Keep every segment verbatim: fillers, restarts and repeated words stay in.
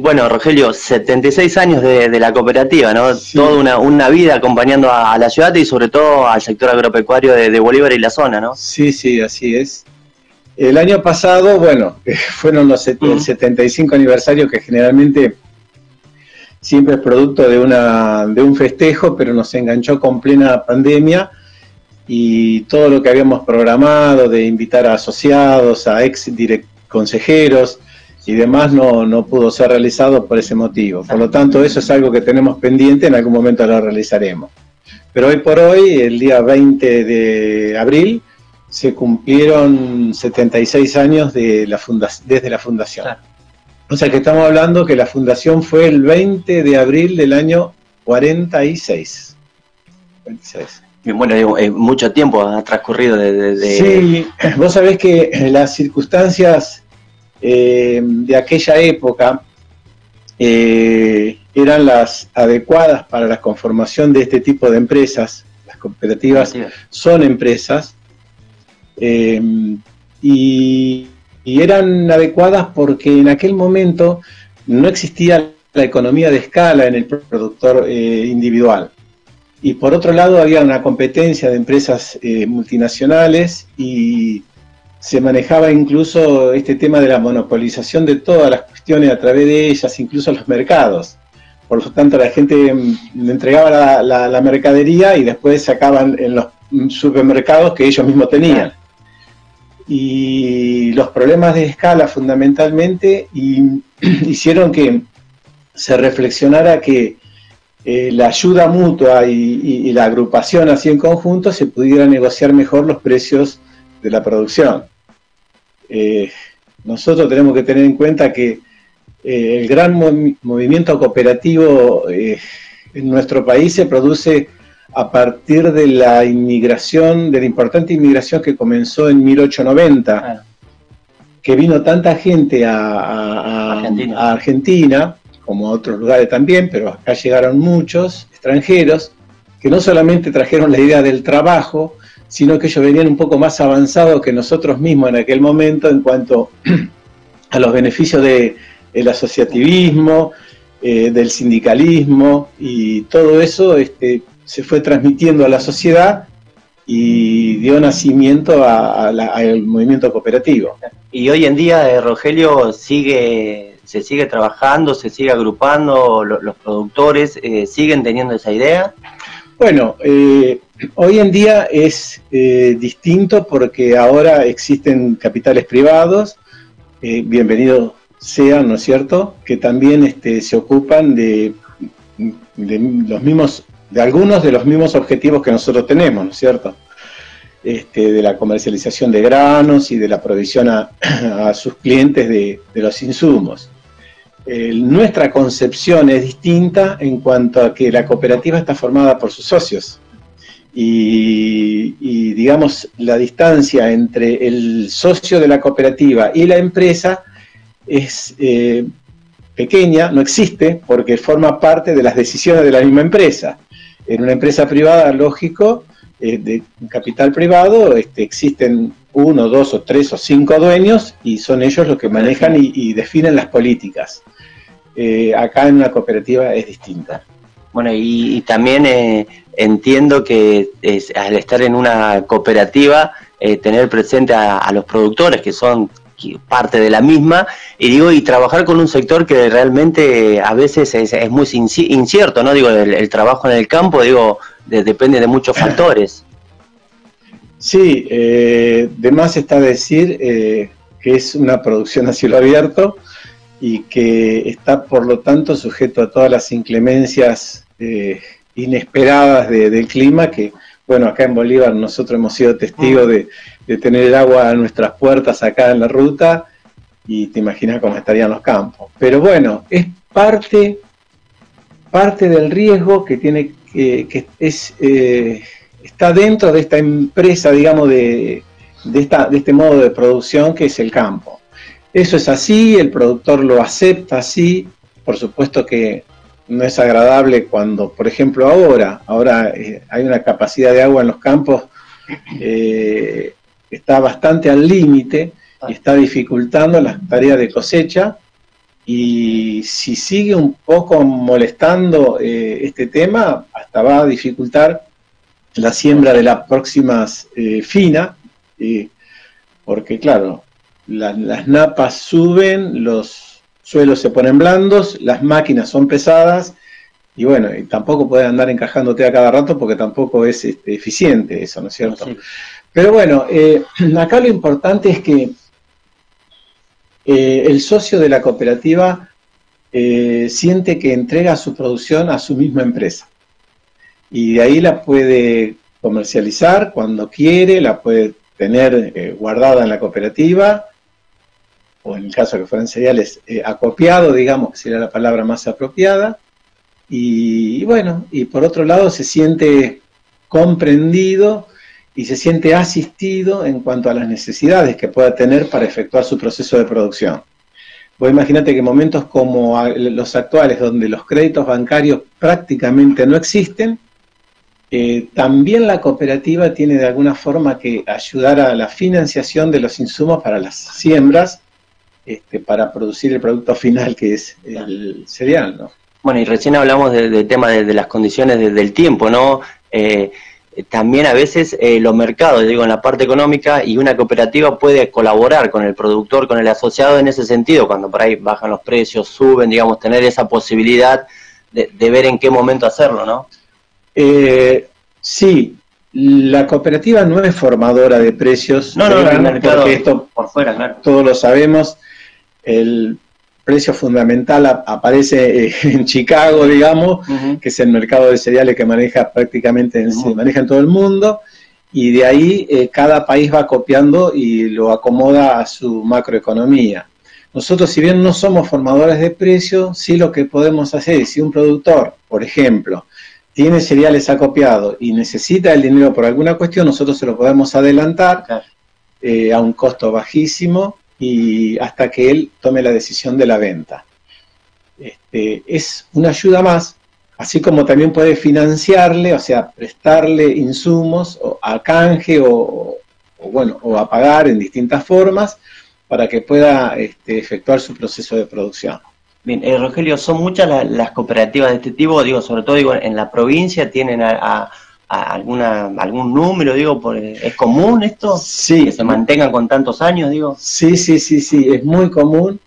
Bueno, Rogelio, setenta y seis años de, de la cooperativa, ¿no? Sí. Toda una, una vida acompañando a, a la ciudad y sobre todo al sector agropecuario de, de Bolívar y la zona, ¿no? Sí, sí, así es. El año pasado, bueno, fueron los set, Mm. el setenta y cinco aniversario, que generalmente siempre es producto de, una, de un festejo, pero nos enganchó con plena pandemia y todo lo que habíamos programado de invitar a asociados, a ex direct consejeros y demás no, no pudo ser realizado por ese motivo. Por lo tanto, eso es algo que tenemos pendiente, en algún momento lo realizaremos. Pero hoy por hoy, el día veinte de abril, se cumplieron setenta y seis años de la funda desde la fundación. Claro. O sea que estamos hablando que la fundación fue el veinte de abril del año cuarenta y seis. cuarenta y seis. Bueno, digo, eh, mucho tiempo ha transcurrido desde... De, de... Sí, vos sabés que las circunstancias eh, de aquella época eh, eran las adecuadas para la conformación de este tipo de empresas. Las cooperativas sí. son empresas eh, y, y eran adecuadas porque en aquel momento no existía la economía de escala en el productor eh, individual. Y por otro lado había una competencia de empresas eh, multinacionales y se manejaba incluso este tema de la monopolización de todas las cuestiones a través de ellas, incluso los mercados. Por lo tanto, la gente le entregaba la, la, la mercadería y después sacaban en los supermercados que ellos mismos tenían. Y los problemas de escala fundamentalmente y, hicieron que se reflexionara que Eh, la ayuda mutua y, y, y la agrupación así en conjunto se pudiera negociar mejor los precios de la producción. Eh, nosotros tenemos que tener en cuenta que eh, el gran mov movimiento cooperativo eh, en nuestro país se produce a partir de la inmigración, de la importante inmigración que comenzó en mil ochocientos noventa, claro. que vino tanta gente a, a, a, Argentina. a Argentina, como a otros lugares también, pero acá llegaron muchos extranjeros que no solamente trajeron la idea del trabajo, sino que ellos venían un poco más avanzados que nosotros mismos en aquel momento en cuanto a los beneficios de, del asociativismo, eh, del sindicalismo, y todo eso este, se fue transmitiendo a la sociedad y dio nacimiento a, a la, al movimiento cooperativo. Y hoy en día, eh, Rogelio, sigue... ¿Se sigue trabajando, se sigue agrupando, los, los productores eh, siguen teniendo esa idea? Bueno, eh, hoy en día es eh, distinto porque ahora existen capitales privados, eh, bienvenidos sean, ¿no es cierto?, que también este, se ocupan de, de, los mismos, de algunos de los mismos objetivos que nosotros tenemos, ¿no es cierto?, este, de la comercialización de granos y de la provisión a, a sus clientes de, de los insumos. Eh, nuestra concepción es distinta en cuanto a que la cooperativa está formada por sus socios y, y digamos la distancia entre el socio de la cooperativa y la empresa es eh, pequeña, no existe porque forma parte de las decisiones de la misma empresa. En una empresa privada, lógico, eh, de capital privado, este, existen uno, dos o tres o cinco dueños y son ellos los que manejan y, y definen las políticas. Eh, acá en una cooperativa es distinta. Bueno, y, y también eh, entiendo que es, al estar en una cooperativa, eh, tener presente a, a los productores que son parte de la misma, y digo, y trabajar con un sector que realmente a veces es, es muy incierto, ¿no? Digo, el, el trabajo en el campo, digo, de, depende de muchos factores. Sí, eh, de más está decir eh, que es una producción a cielo abierto, y que está por lo tanto sujeto a todas las inclemencias eh, inesperadas de, del clima, que bueno, acá en Bolívar nosotros hemos sido testigos de, de tener el agua a nuestras puertas acá en la ruta, y te imaginas cómo estarían los campos. Pero bueno, es parte, parte del riesgo que tiene, que, que es, eh, está dentro de esta empresa, digamos, de, de, esta, de este modo de producción que es el campo. Eso es así, el productor lo acepta así, por supuesto que no es agradable cuando, por ejemplo, ahora, ahora eh, hay una capacidad de agua en los campos, eh, está bastante al límite y está dificultando las tareas de cosecha, y si sigue un poco molestando eh, este tema, hasta va a dificultar la siembra de las próximas eh, fina, eh, porque claro, la, las napas suben, los suelos se ponen blandos, las máquinas son pesadas, y bueno, y tampoco puedes andar encajándote a cada rato porque tampoco es este, eficiente eso, ¿no es cierto? Sí. Pero bueno, eh, acá lo importante es que eh, el socio de la cooperativa eh, siente que entrega su producción a su misma empresa. Y de ahí la puede comercializar cuando quiere, la puede tener eh, guardada en la cooperativa, o en el caso de que fueran cereales, eh, acopiado, digamos, que sería la palabra más apropiada. Y, y bueno, y por otro lado se siente comprendido y se siente asistido en cuanto a las necesidades que pueda tener para efectuar su proceso de producción. Vos imagínate que momentos como los actuales, donde los créditos bancarios prácticamente no existen, eh, también la cooperativa tiene de alguna forma que ayudar a la financiación de los insumos para las siembras, este, para producir el producto final que es el cereal, ¿no? Bueno, y recién hablamos del de tema de, de las condiciones de, del tiempo, ¿no? Eh, también a veces eh, los mercados, digo, en la parte económica, y una cooperativa puede colaborar con el productor, con el asociado en ese sentido, cuando por ahí bajan los precios, suben, digamos, tener esa posibilidad de, de ver en qué momento hacerlo, ¿no? Eh, sí, la cooperativa no es formadora de precios, no, no, no, el mercado porque esto por fuera, claro. Todos lo sabemos, el precio fundamental a, aparece eh, en Chicago, digamos, uh-huh. que es el mercado de cereales que maneja prácticamente, uh-huh. se maneja en todo el mundo, y de ahí eh, cada país va copiando y lo acomoda a su macroeconomía. Nosotros, si bien no somos formadores de precios, sí lo que podemos hacer es, si un productor, por ejemplo, tiene cereales acopiados y necesita el dinero por alguna cuestión, nosotros se lo podemos adelantar claro. eh, a un costo bajísimo, y hasta que él tome la decisión de la venta. Este, es una ayuda más, así como también puede financiarle, o sea, prestarle insumos o a canje o, o, bueno, o a pagar en distintas formas para que pueda este, efectuar su proceso de producción. Bien, eh, Rogelio, ¿son muchas las, las cooperativas de este tipo? Digo, sobre todo digo, en la provincia, ¿tienen a, a, a alguna algún número? Digo, por, ¿es común esto? Sí. ¿Que se mantengan con tantos años, digo? Sí, sí, sí, sí, es muy común.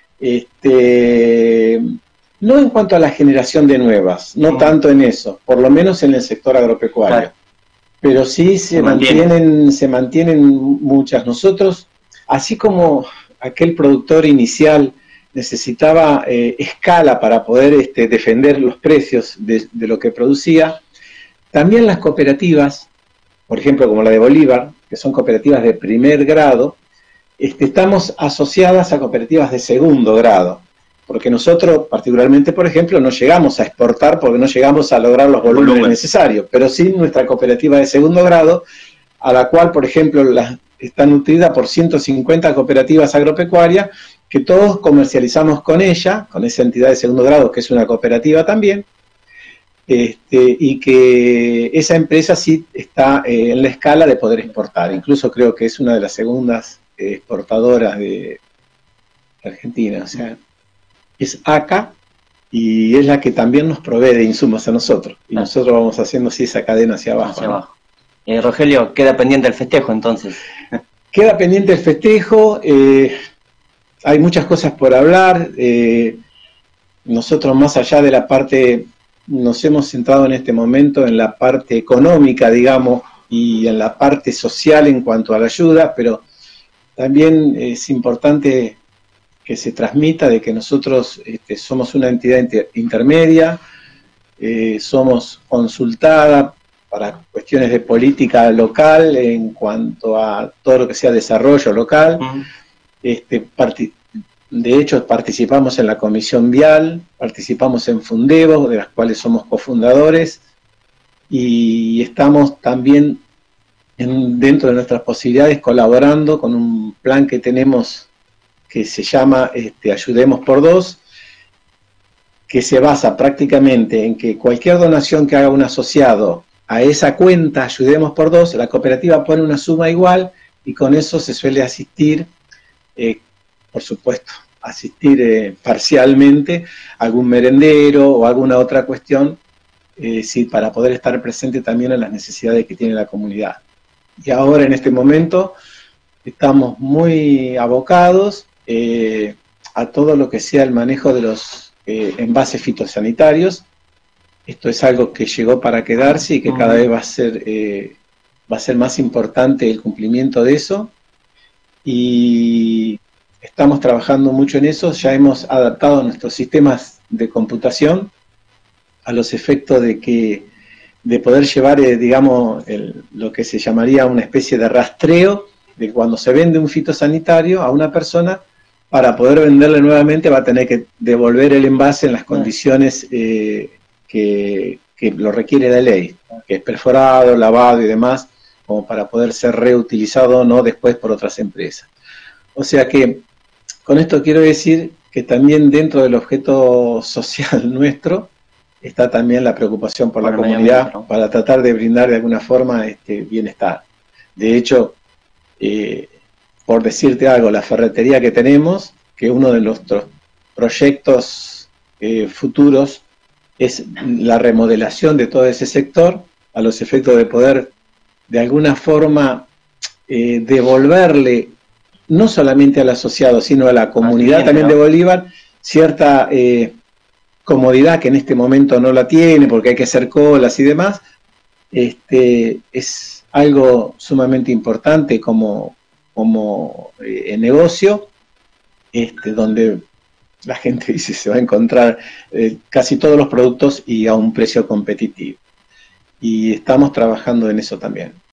Este, no en cuanto a la generación de nuevas, no mm. tanto en eso, por lo menos en el sector agropecuario. Claro. Pero sí se, se mantienen, mantienen, se mantienen muchas. Nosotros, así como aquel productor inicial necesitaba eh, escala para poder este, defender los precios de, de lo que producía, también las cooperativas, por ejemplo como la de Bolívar, que son cooperativas de primer grado, este, estamos asociadas a cooperativas de segundo grado, porque nosotros particularmente, por ejemplo, no llegamos a exportar porque no llegamos a lograr los volúmenes Volumen. necesarios, pero sí nuestra cooperativa de segundo grado, a la cual, por ejemplo, la, está nutrida por ciento cincuenta cooperativas agropecuarias, que todos comercializamos con ella, con esa entidad de segundo grado, que es una cooperativa también, este, y que esa empresa sí está eh, en la escala de poder exportar. Incluso creo que es una de las segundas eh, exportadoras de Argentina. O sea, es A C A y es la que también nos provee de insumos a nosotros. Y ah. nosotros vamos haciendo así esa cadena hacia abajo. Hacia ¿no? abajo. Eh, Rogelio, queda pendiente el festejo entonces. Queda pendiente el festejo. Eh, hay muchas cosas por hablar. Eh, nosotros, más allá de la parte, nos hemos centrado en este momento en la parte económica, digamos, y en la parte social en cuanto a la ayuda, pero también es importante que se transmita de que nosotros este, somos una entidad inter intermedia, eh, somos consultada para cuestiones de política local en cuanto a todo lo que sea desarrollo local. Uh-huh. este, de hecho, participamos en la Comisión Vial, participamos en Fundevo, de las cuales somos cofundadores, y estamos también en, dentro de nuestras posibilidades colaborando con un plan que tenemos que se llama este, Ayudemos por Dos, que se basa prácticamente en que cualquier donación que haga un asociado a esa cuenta Ayudemos por Dos, la cooperativa pone una suma igual y con eso se suele asistir, eh, por supuesto, asistir eh, parcialmente a algún merendero o alguna otra cuestión, eh, sí, para poder estar presente también en las necesidades que tiene la comunidad. Y ahora en este momento estamos muy abocados eh, a todo lo que sea el manejo de los eh, envases fitosanitarios. Esto es algo que llegó para quedarse y que cada vez va a ser, eh, va a ser más importante el cumplimiento de eso. Y estamos trabajando mucho en eso, ya hemos adaptado nuestros sistemas de computación a los efectos de que de poder llevar, eh, digamos, el, lo que se llamaría una especie de rastreo de cuando se vende un fitosanitario a una persona, para poder venderle nuevamente va a tener que devolver el envase en las condiciones eh, que, que lo requiere la ley, que es perforado, lavado y demás, como para poder ser reutilizado o no después por otras empresas. O sea que, con esto quiero decir que también dentro del objeto social nuestro, está también la preocupación por la comunidad, ¿no?, para tratar de brindar de alguna forma este bienestar. De hecho, eh, por decirte algo, la ferretería que tenemos, que uno de nuestros proyectos eh, futuros es la remodelación de todo ese sector, a los efectos de poder de alguna forma eh, devolverle, no solamente al asociado, sino a la comunidad bien, también, ¿no?, de Bolívar, cierta eh, comodidad que en este momento no la tiene, porque hay que hacer colas y demás. Este, es algo sumamente importante como, como eh, negocio, este, donde la gente dice se va a encontrar eh, casi todos los productos y a un precio competitivo. Y estamos trabajando en eso también.